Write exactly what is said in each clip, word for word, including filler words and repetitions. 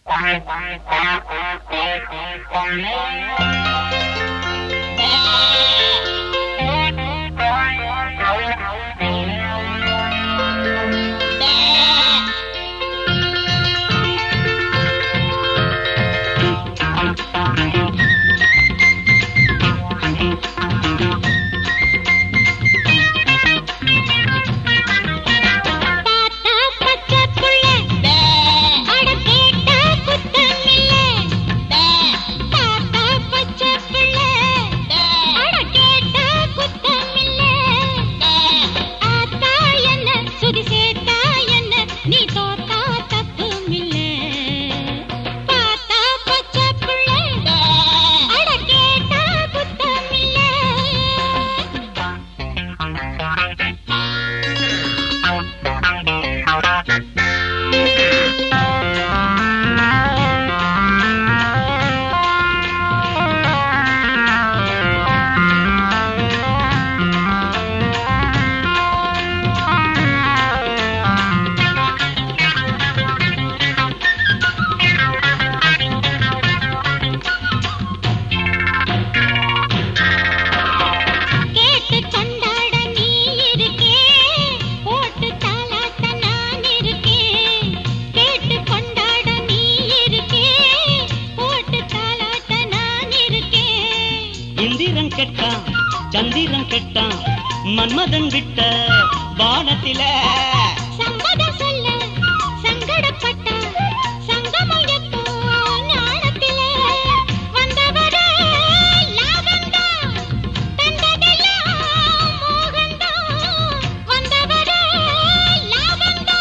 சந்திரன் கெட்டான் மன்மதன் விட்ட வானத்தில சம்மதம் சொல்ல சங்கடப்பட்ட சங்கமயத்தோ ஞானத்தில வந்தவர லாபந்தா தந்ததெல்லாம் மோகந்தா வந்தவர லாபந்தா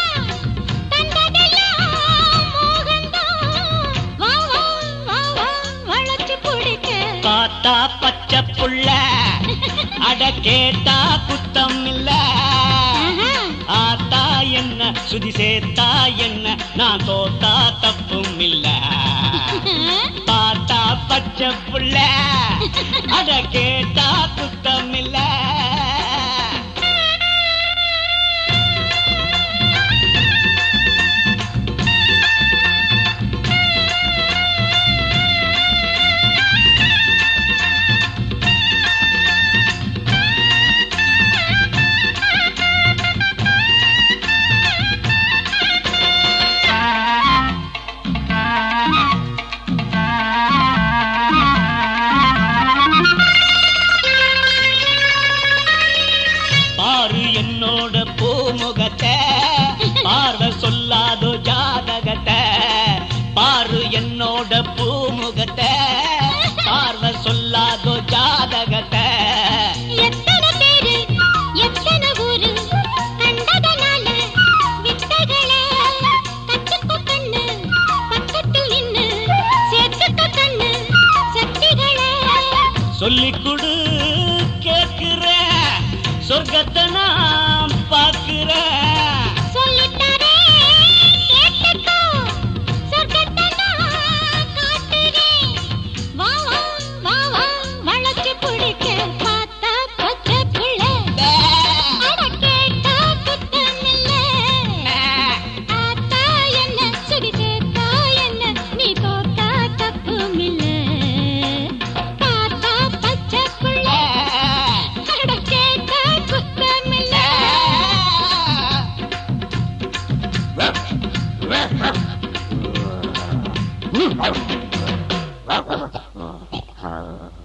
தந்ததெல்லாம் மோகந்தா வா வா வா வா வளைச்சு பிடிக்க பார்த்தா பச்சை புள்ள அட கேட்டா குத்தம் இல்ல ஆத்தா என்ன சுதி சேர்த்தா என்ன நான் தோத்தா தப்பும் இல்ல பார்த்தா பச்சை புள்ள அட கேட்டா குத்தம் இல்ல என்னோட பூமுகத்தை பார்வை சொல்லாதோ ஜாதகத்தை பாரு என்னோட பூமுகத்தை பார்வை சொல்லாதோ ஜாதகத்தை எத்தனை பேரு எத்தனை ஊரு கண்டதனால வித்தைகளை கத்துக்கோ கண்ணு பக்கத்தில் நின்னு சேர்த்துக்கோ கண்ணு சக்திகளை சொல்லிக் கொடு கேட்கிற சொர்க்கத்தை நான் பார்க்கிறேன் சொல்லிட்டாரே கேட்டுக்கோ சொர்க்கத்தை நான் காட்டுறேன் வா வா வா வா வளைச்சு பிடிக்க பார்த்தா பச்சை புள்ள அட கேட்டா குத்தம் இல்ல ஆத்தா என்ன சுடி சேர்த்தா என்ன நீ தோத்தா தப்பும் இல்ல பார்த்தா பச்சை புள்ள அட கேட்டா Huh?